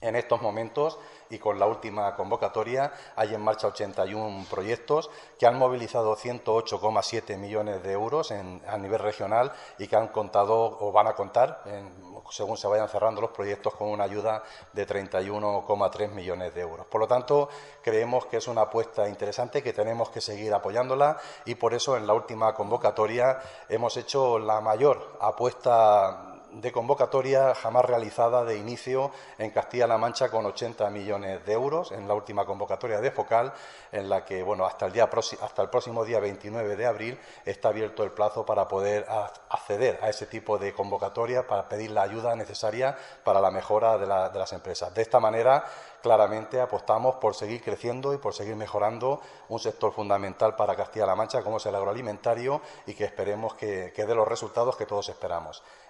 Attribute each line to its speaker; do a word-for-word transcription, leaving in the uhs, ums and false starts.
Speaker 1: En estos momentos y con la última convocatoria hay en marcha ochenta y uno proyectos que han movilizado ciento ocho coma siete millones de euros en, a nivel regional y que han contado o van a contar, en, según se vayan cerrando los proyectos, con una ayuda de treinta y uno coma tres millones de euros. Por lo tanto, creemos que es una apuesta interesante, que tenemos que seguir apoyándola y por eso en la última convocatoria hemos hecho la mayor apuesta de convocatoria jamás realizada de inicio en Castilla-La Mancha, con ochenta millones de euros en la última convocatoria de Focal, en la que, bueno, hasta el, día, hasta el próximo día veintinueve de abril está abierto el plazo para poder acceder a ese tipo de convocatoria, para pedir la ayuda necesaria para la mejora de, la, de las empresas. De esta manera, claramente apostamos por seguir creciendo y por seguir mejorando un sector fundamental para Castilla-La Mancha como es el agroalimentario y que esperemos que, que dé los resultados que todos esperamos.